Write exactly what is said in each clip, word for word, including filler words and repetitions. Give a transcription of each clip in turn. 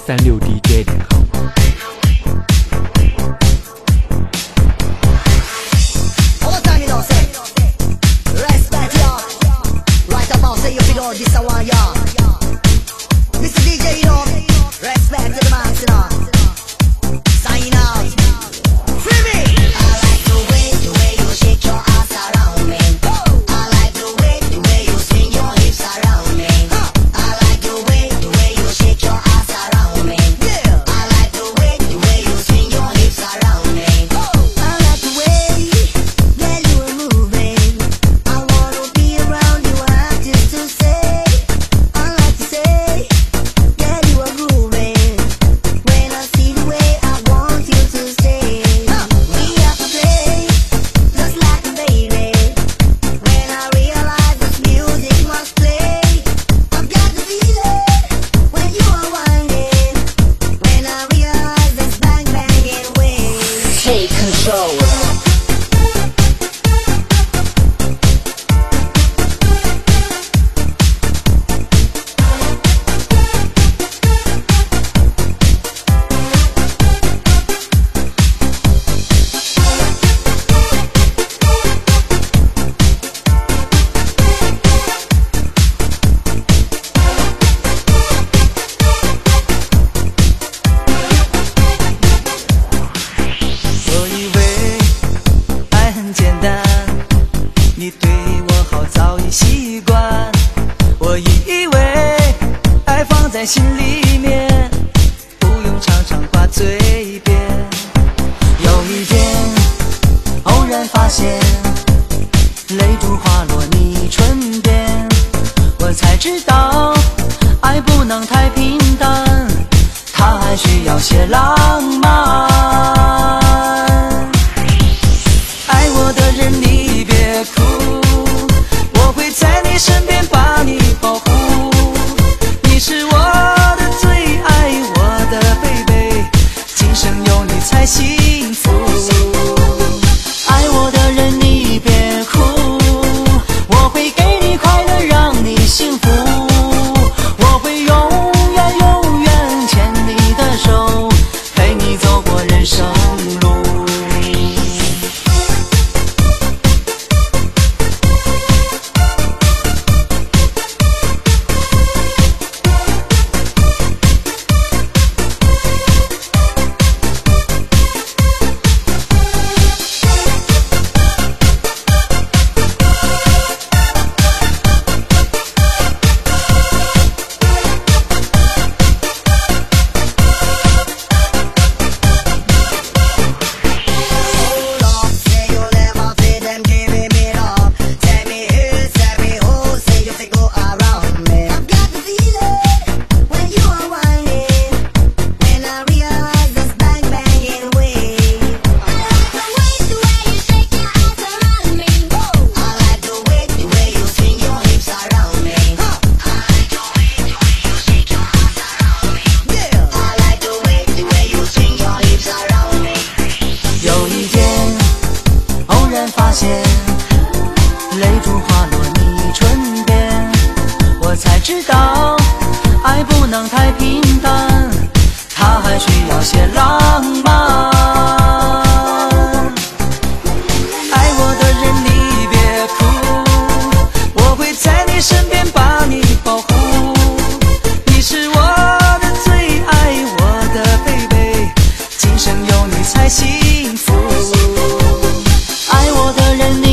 三六 D J 点 com。 This I want y'all. Mister D J, you know, respect to the max, you know. Sign out. Free me. I like the way, the way you shake your ass around me. I like the way, the way you swing your hips around me. I like the way, the way you shake your ass around me. I like the way, the way you swing your hips around me. I like the way, yeah, you are moving. I wanna be around you, I have just to say. Take control. 你对我好早已习惯，我以为爱放在心里面，不用常常挂嘴边。有一天偶然发现，泪珠滑落你唇边，我才知道爱不能太平淡，它还需要些浪漫。爱我的人你别哭，我会在你身边把你保护，你是我的最爱，我的贝贝，今生有你才幸福。爱我的人你别哭，我会给你快乐让你幸福，我会永远永远牵你的手，陪你走过人生路。发现泪珠滑落你唇边，我才知道爱不能太平淡，它还需要些浪漫。爱我的人你别哭，我会在你身边把你保护，你是我的最爱，我的贝贝，今生有你才幸福。爱我的人你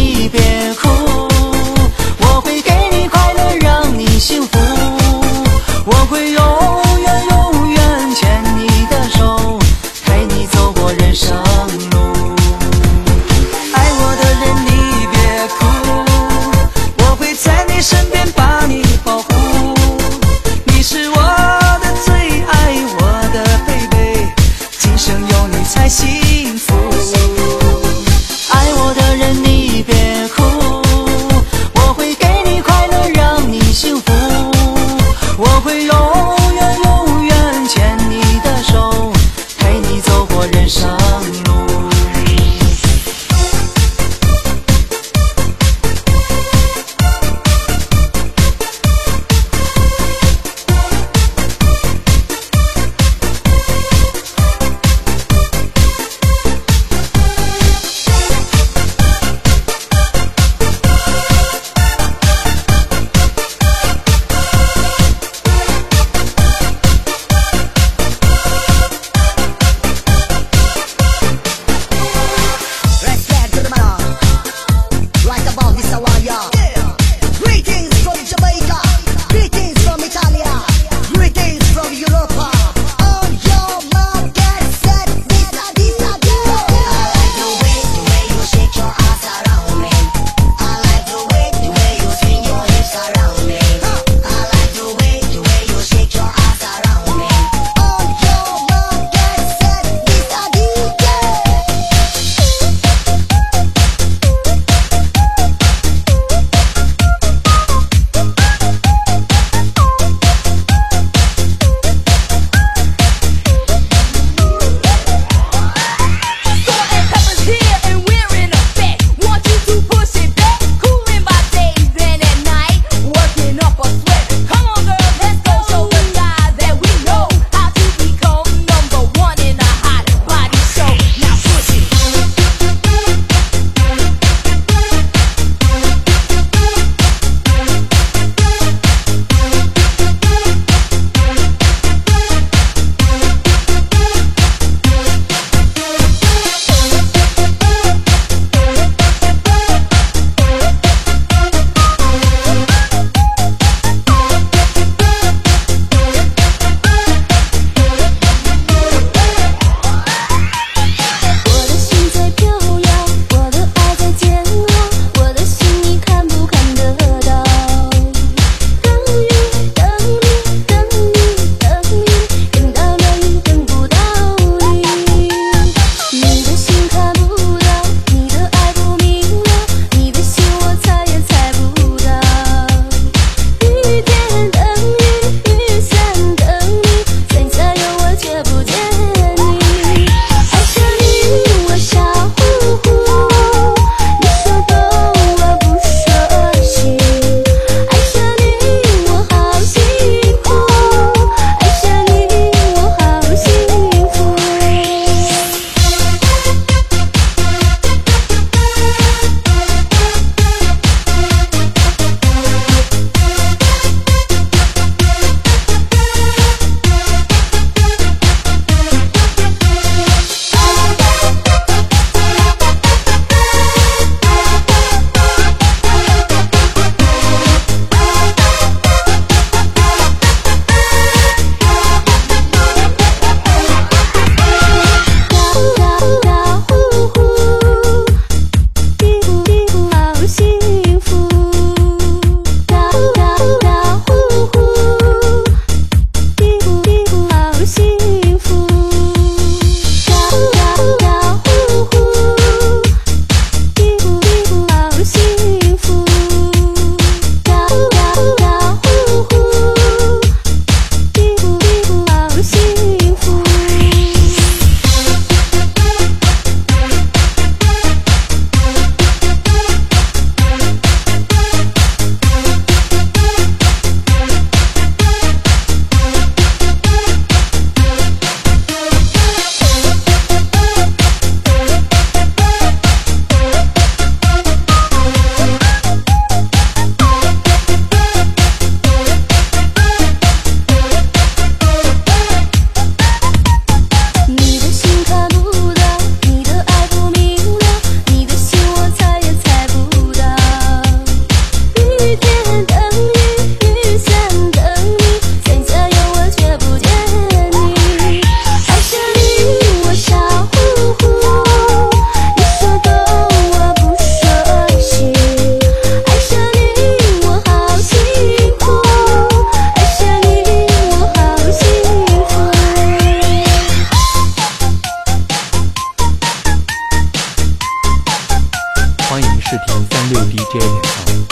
视频三六 D J 脸上。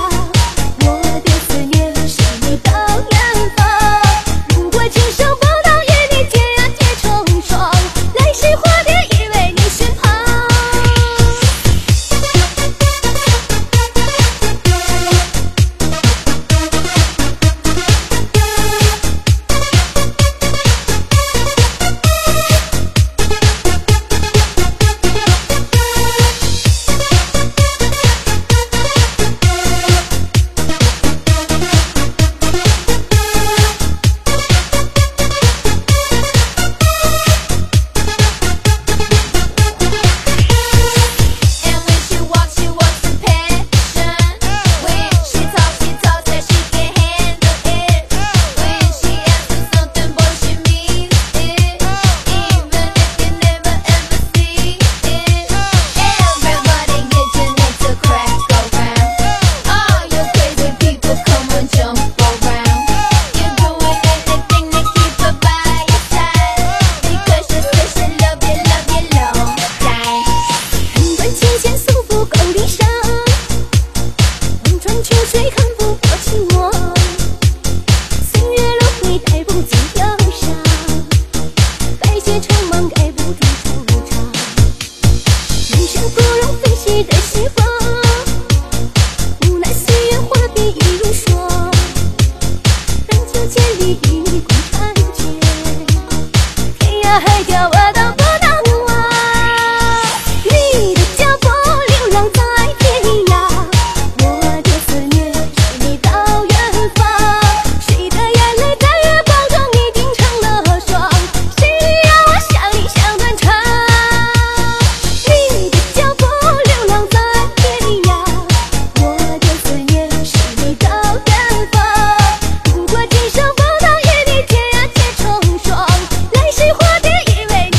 情深不到。 的海角我都不能忘。你的脚步流浪在天涯，我的思念随你到远方。谁的眼泪在月光中已经成了霜，谁让我想你想断肠。你的脚步流浪在天涯，我的思念随你到远方。如果今生不能与你天涯结成双，来世化蝶也为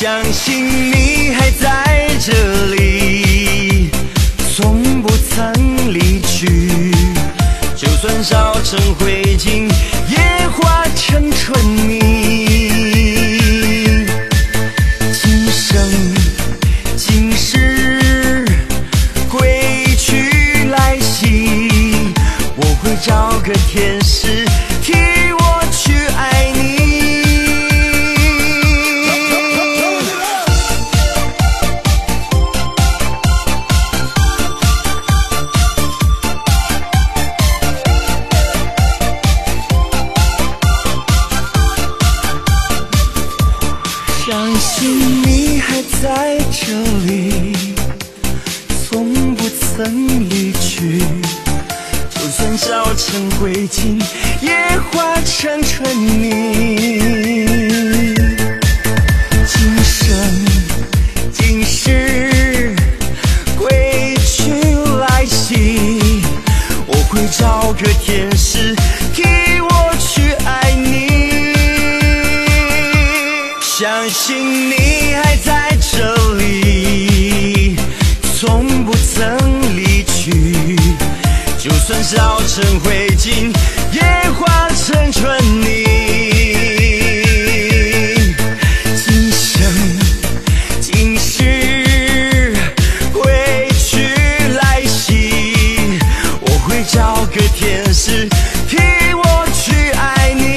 相信你还在这里，从不曾离去。就算烧成灰烬，也化成春泥。今生今世，归去来兮，我会找个天使替我去爱你。相信你还在这里，从不曾离去。就算烧成灰烬，也化成春泥。今生今世，归去来兮，我会找个天使替我去爱你。相信你还在这里，从不曾离去。就算烧成灰烬，也化成春泥。今生今世，归去来兮，我会找个天使替我去爱你。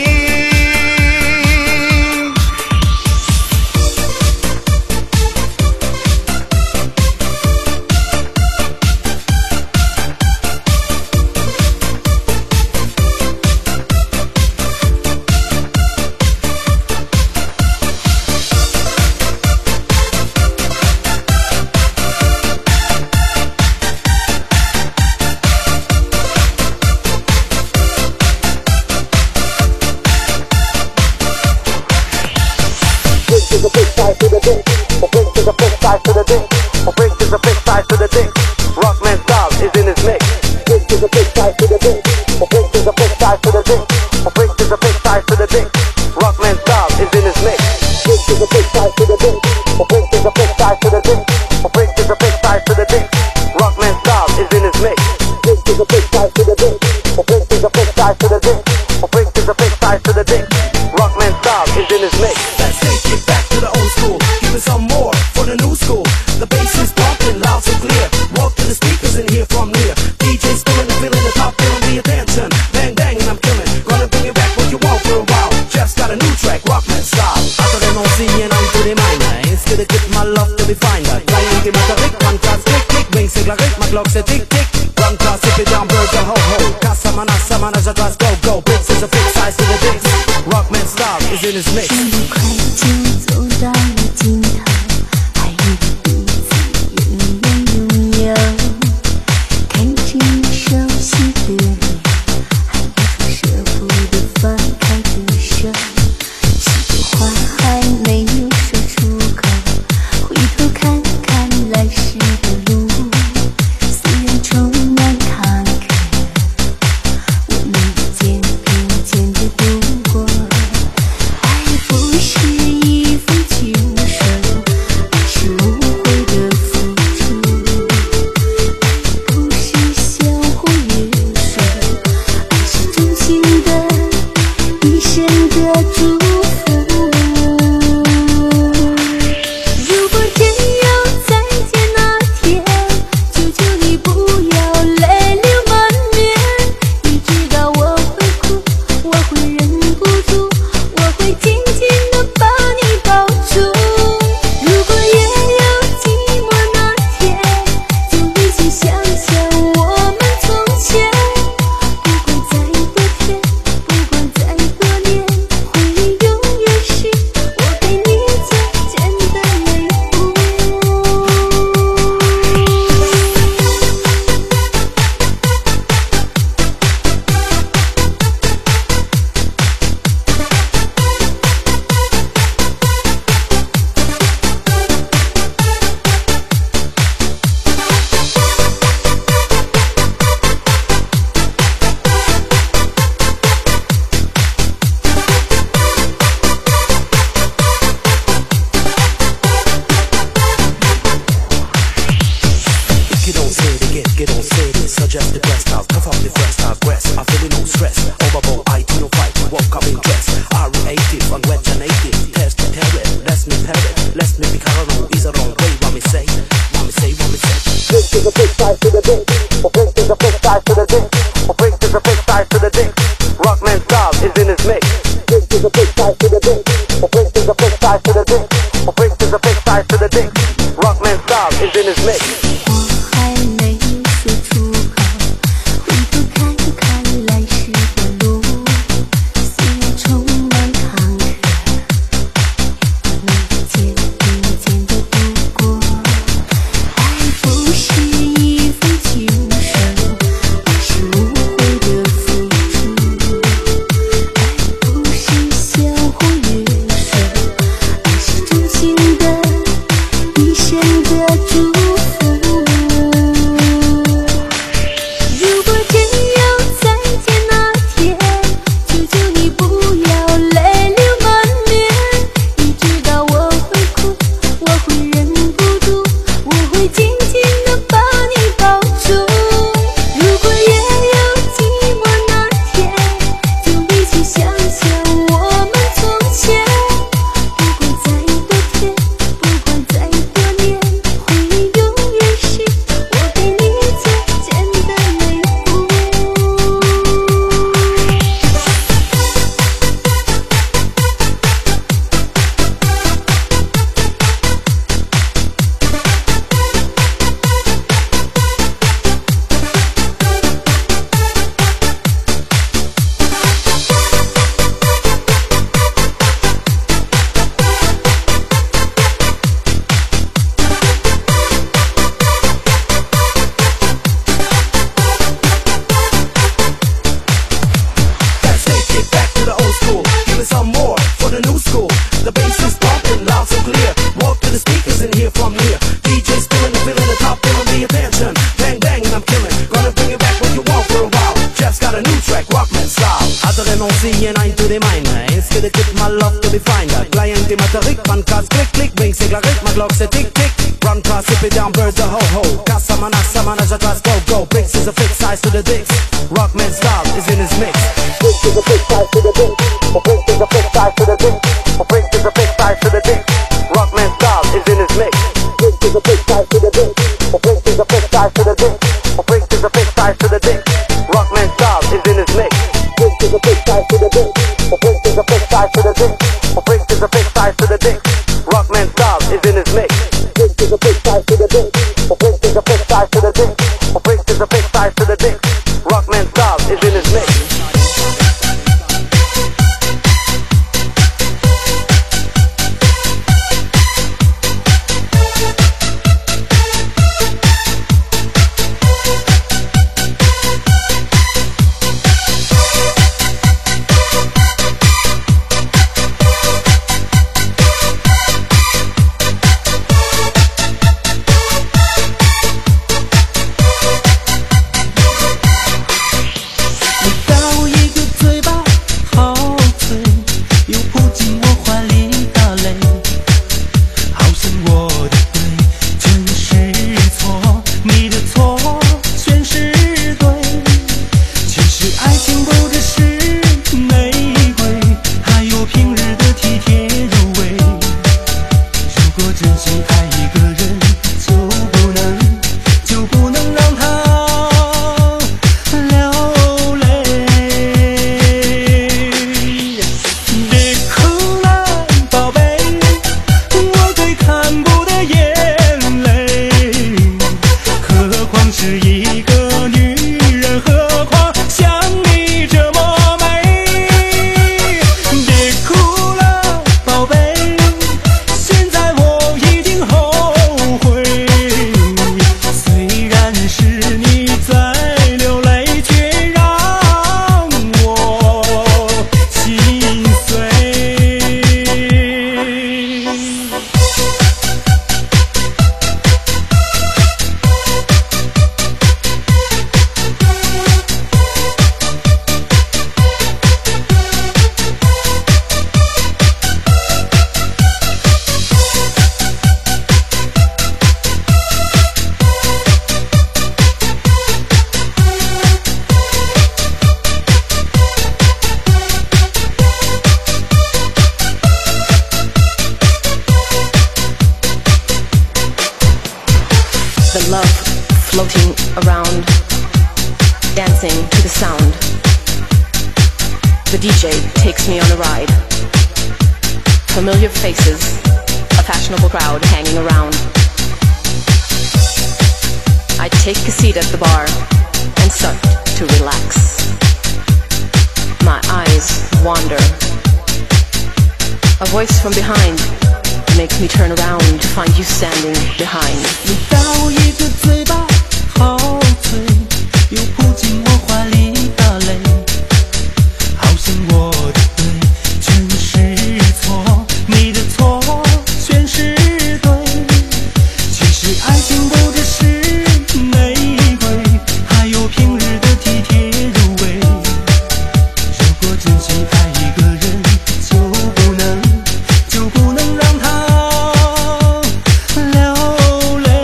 There's a big side to the dick. The brink is a big side to the dick. The brink is a big side to the dick. Rockman style is in his mix. Brink is a big side to the dick. The brink is a big side to the dick. The brink is a big side to the dick. Rockman style is in his mix. Brink is a big side to the dick. The brink is a big side to the dick. The brink is a big side to the dick. Rockman style is in his mix. Brink is a big side to the dick. The brink is a big side to the dick. The brink is a big side to the dick. Rockman style is in his mix. Let's take it back to the old school. Give it some more for the new school. The bass is pumping loud so clear. Walk to the speakers and hear from near. D J's spinning and feeling the top, feeling the attention. Bang bang and I'm killing. Gonna bring you back what you want for a while. Jeff's got a new track, Rockman style. After them all singing on to the minor. Instead of get my love to be finder. Flying the metallic, one class click click. Wings sig like my clock say tick tick. One class if it down, bird ho ho. Kasamana samana jazz go go. Bricks is a fixed size to the dicks. Rockman style is in his mix. 这么快就走到了尽头，还以为彼此永远拥有。看着你熟悉的脸，还有说舍不得放开的手，许多话还没有说出口。回头看看来时的路，虽然充满坎坷，我们渐渐渐地度过。爱不是一 Or brings there's a big size to the dick. Rockman style is in his mix. 我还没说出口，回头看看来时的路，虽然充满坎坷，一件一件的度过。爱不是一封情书，而是无悔的付出。爱不是相互约束，而是真心的一生的祝福。如果真有再见那天，求求你不要泪流满面。你知道我会哭，我会忍不住，我会紧紧地把你抱住。如果也有寂寞那天，就一起想想我们从前。不管再多天，不管再多年，回忆永远是我给你最简单的礼物。 Let's take it back to the old school. Give it some more for the new school. The bass is pumping loud so clear. Walk to the speakers and hear from near. D J's spilling the feeling, the top feeling the attention. Bang bang and I'm killing. Gonna bring it back when you want for a while. Jeff's got a new track, Rockman style. Adrenalin ein to the mine. Instead of my love to be fine. Client in Matarik, man cast click click. Bing sig la rytm, Glock say tick tick. Run past, sip it down, birds the ho ho. Casamana, samana, jatas, go go. Bricks is a fixed size to the dicks. Rockman style is in his mix. Brings there's a big size to the dick. Or brings there's a big size to the dick. Or brings there's a big size to the dick. Rockman style is in his mix. Brings there's a big size to the dick. Or brings there's a big size to the dick. Or brings there's a big size to the dick. Rockman style is in his mix. Brings there's a big size to the dick. Or brings there's a big size to the dick. Or brings there's a big size to the dick. Rockman style is in his mix. Brings there's a big size to the dick. Or brings there's a big size to the dick. Or brings there's a big size to the dick. Rockman style is in his mix. love floating around, dancing to the sound. The D J takes me on a ride. Familiar faces, a fashion fashionable crowd hanging around. I take a seat at the bar and start to relax. My eyes wander. A voice from behind makes me turn around to find you standing behind. 味道一个嘴巴好脆，又扑进我怀里打雷，好像我的对全是错，你的错全是对。其实爱情不只是玫瑰，还有平日的体贴入微。如果真心爱一个人，就不能就不能让他流泪。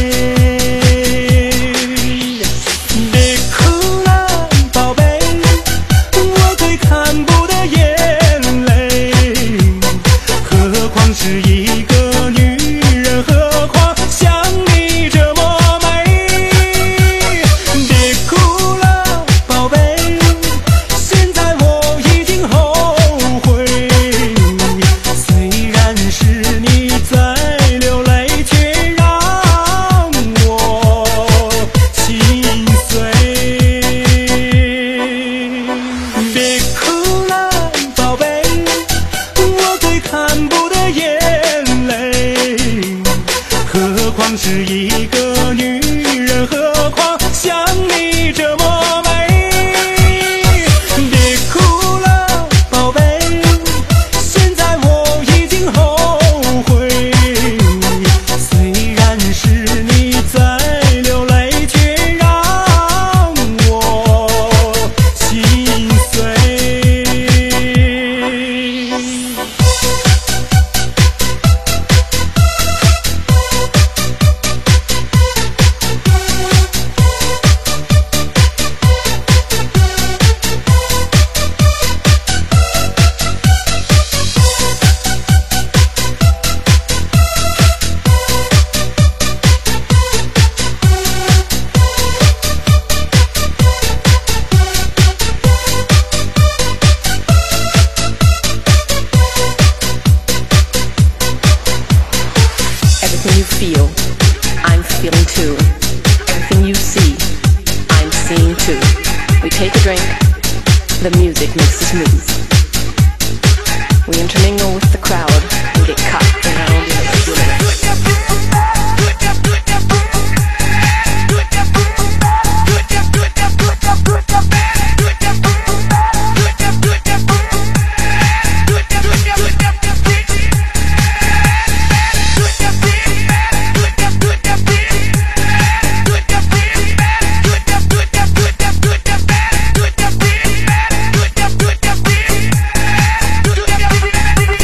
别哭了，宝贝，我最看不得眼泪。何况是一个女人，何况像你这么美。别哭了，宝贝，现在我已经后悔。虽然是你在流泪，却让我心碎。别哭了，宝贝，我最看不得眼泪。何况是一个女人，何况像你这么美。别哭了，宝贝，现在我已经后悔。虽然是你在流泪，却让我心碎。 Everything you feel, I'm feeling too. Everything you see, I'm seeing too. We take a drink, the music makes us move. We intermingle with the crowd and get caught in our own universe. Everybody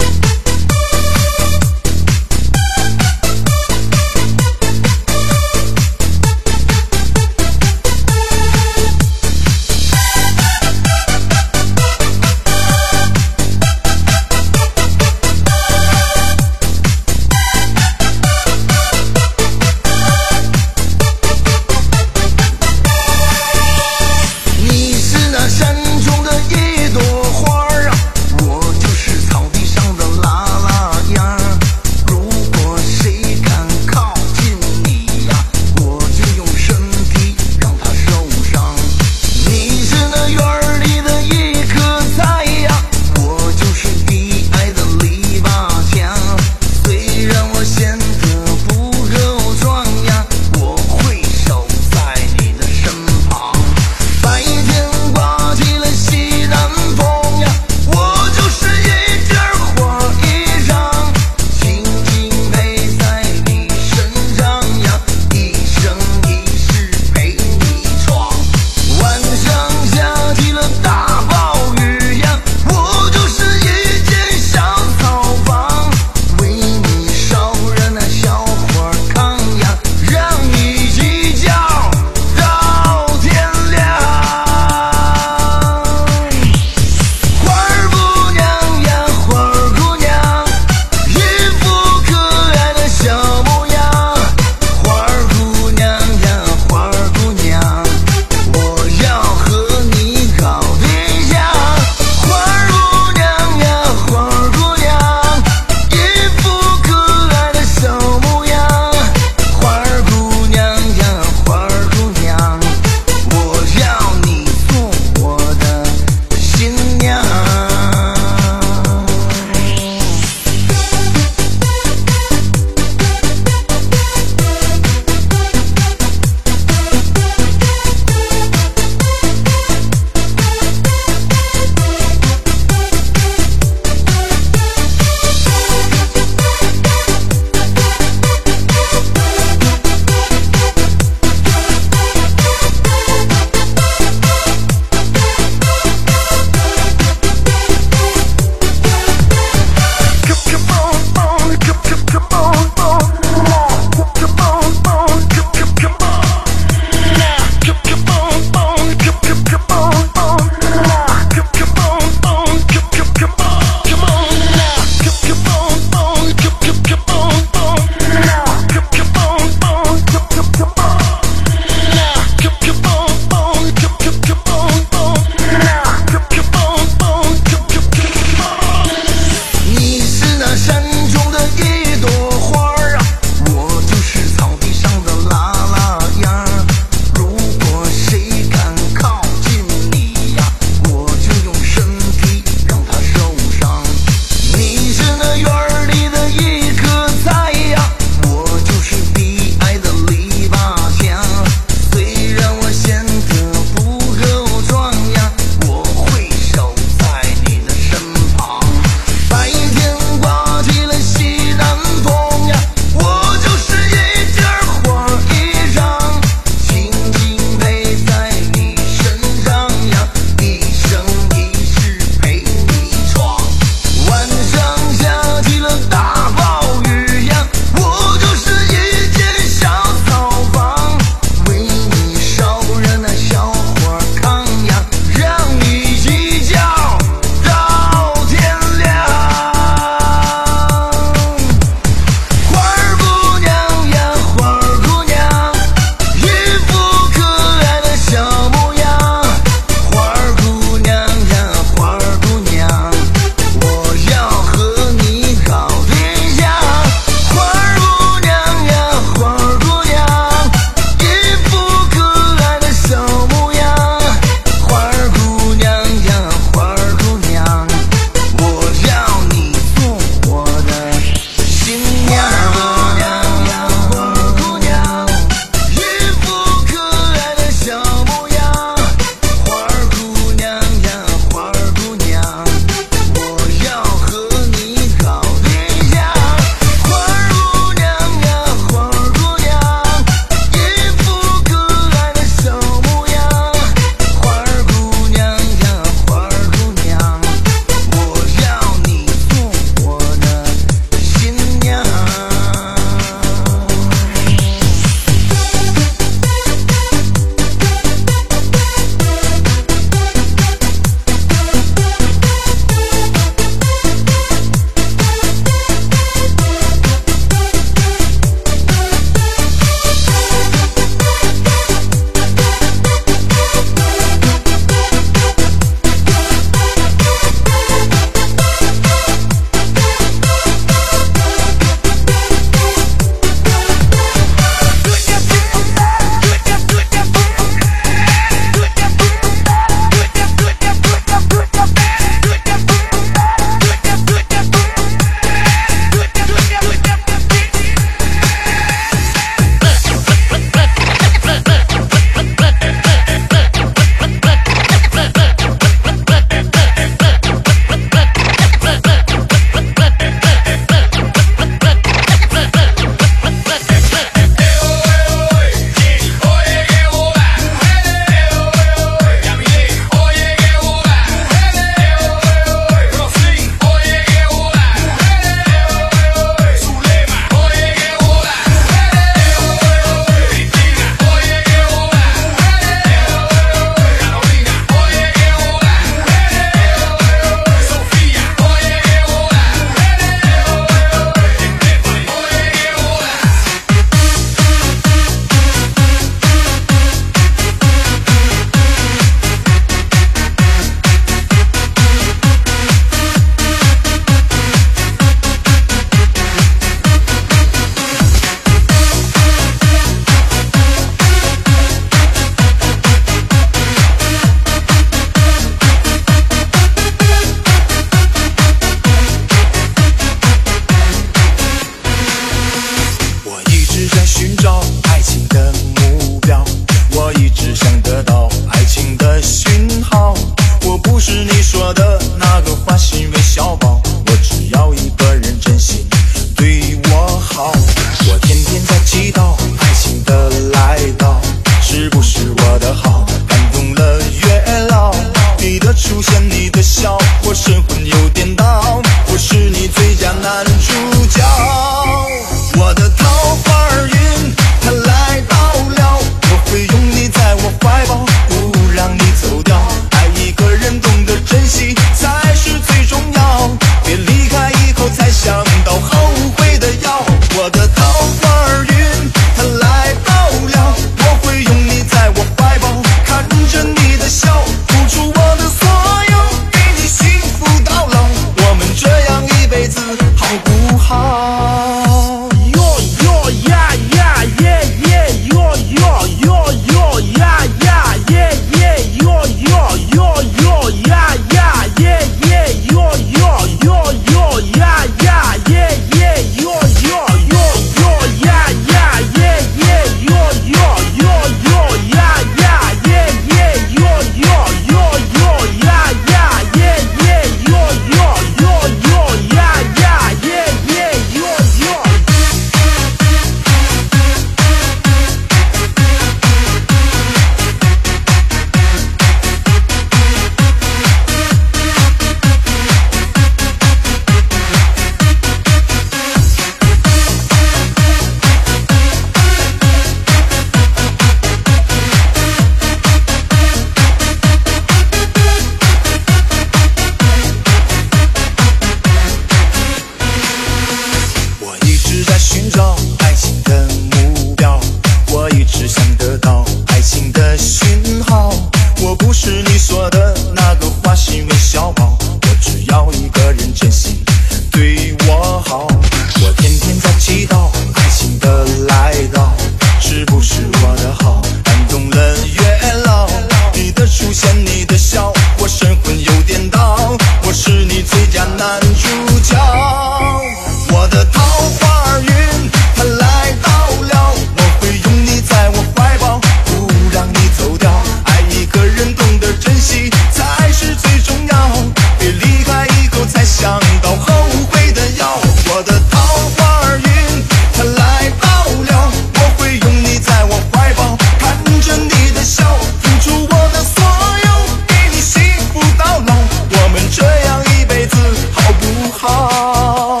是你说的那个花心微笑包，我只要一个人真心对我好。我天天在祈祷爱情的来到，是不是我的好感动了月老？你的出现，你的笑，我神魂有颠倒，我是你最佳男主角。我的桃花运它来到了，我会拥你在我怀抱，不让你走掉。爱一个人懂得珍惜才是最重要，别离开以后才想到后悔的药。我的桃花运它来到了，我会拥你在我怀抱，看着你的笑，付出我的所有，给你幸福到老。我们这样一辈子好不好？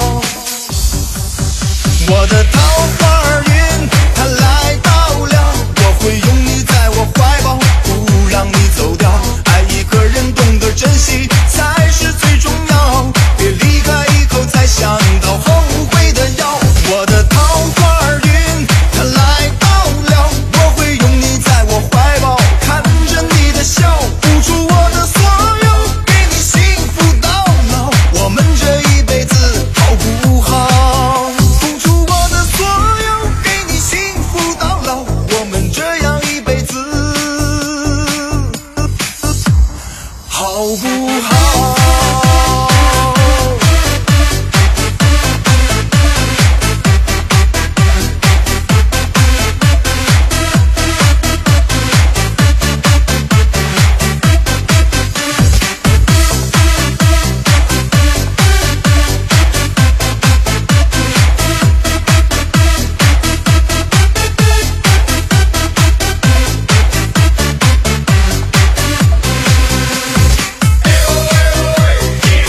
我的桃花运它来到了，我会拥你在我怀抱，不让你走掉。爱一个人懂得珍惜才是最重要，别离开以后才想到后悔的药。我的桃花运它来到了，我会拥你在我怀抱，看着你的笑，付出我的所有，给你幸福到老。我们这一辈子好不好？付出我的所有，给你幸福到老。我们这样一辈子好不好？ Yeah.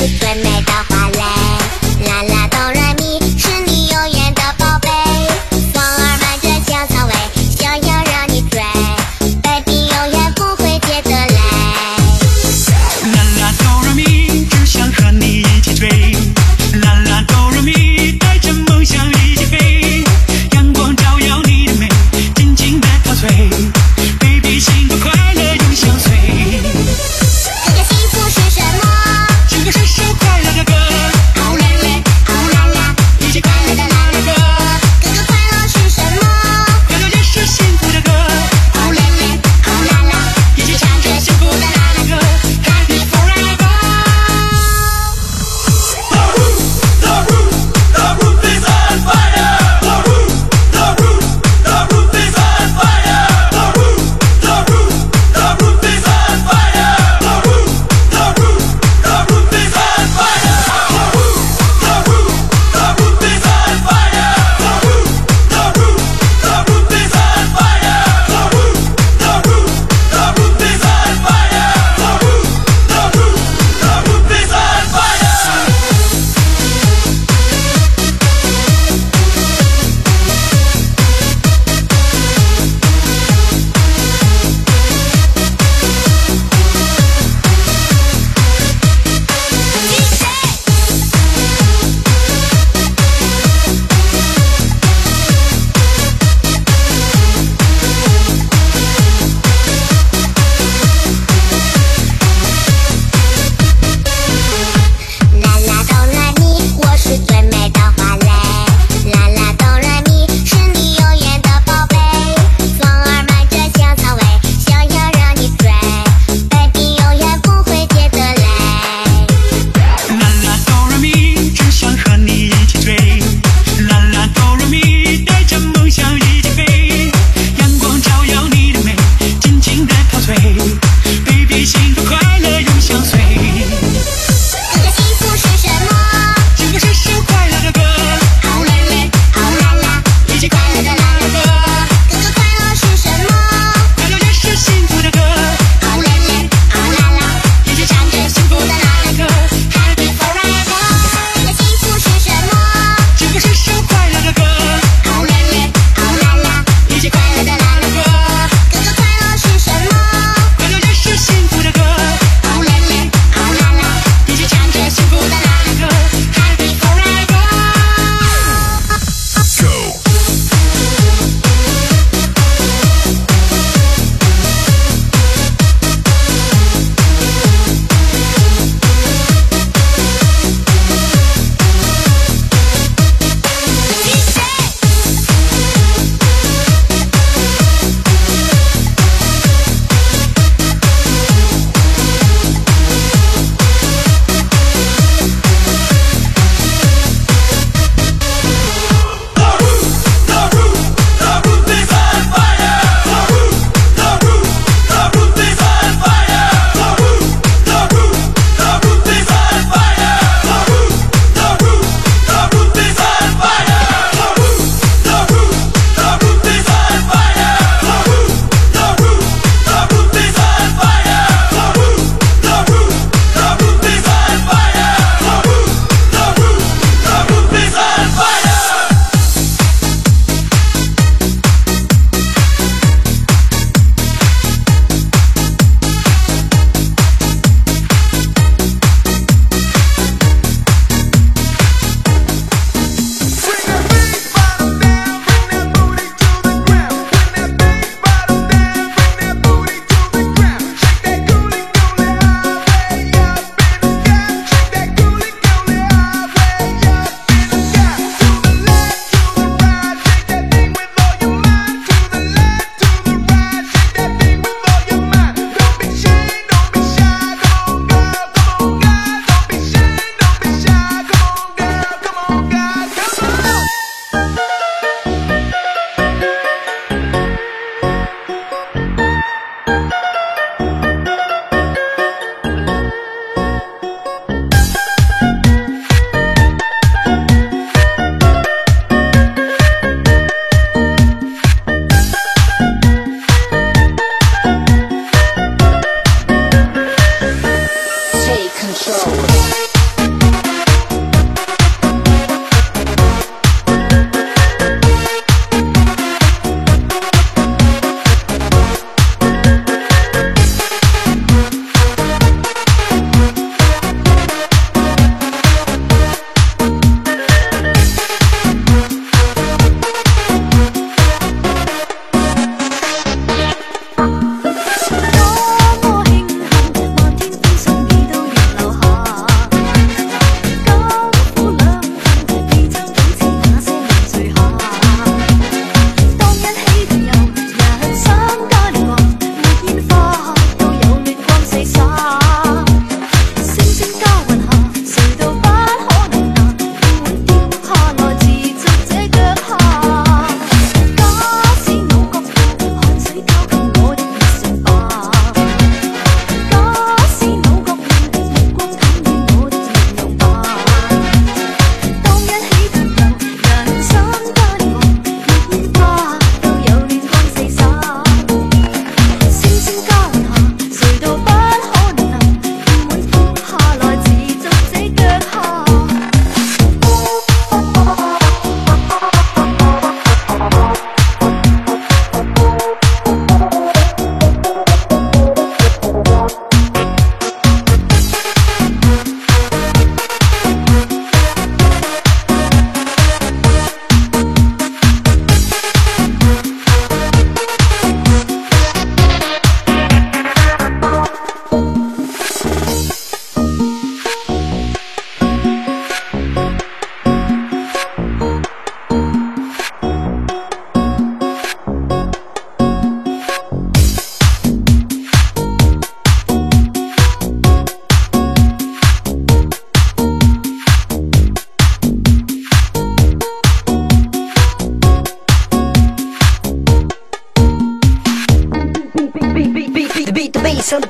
最美的花蕾。啦啦哆来咪是你永远的宝贝，风儿漫着香草味，想要让你追 ，baby 永远不会觉得累。 啦啦哆来咪，只想和你一起追。啦啦哆来咪，带着梦想一起飞。阳光照耀你的美，紧紧的陶醉 ，baby 幸福快乐永相随。 这个幸福是什么？ 这个是首快乐的歌。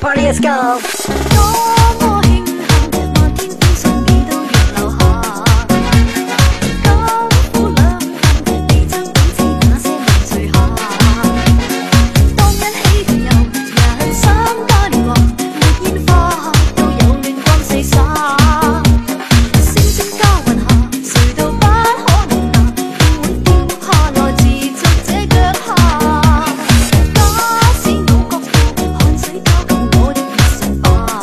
Everybody, let's go. 多麼慶幸，漫天風信你都要留下。交夫兩幸，你將彼此那些年垂下。當一起同遊，人生嘉年華，沒煙花都有暖光四灑。星星交雲下，誰都不可能拿，會掉下來持續這腳下。假使我覺得汗水交給我的熱誠吧。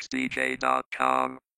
mix d j dot com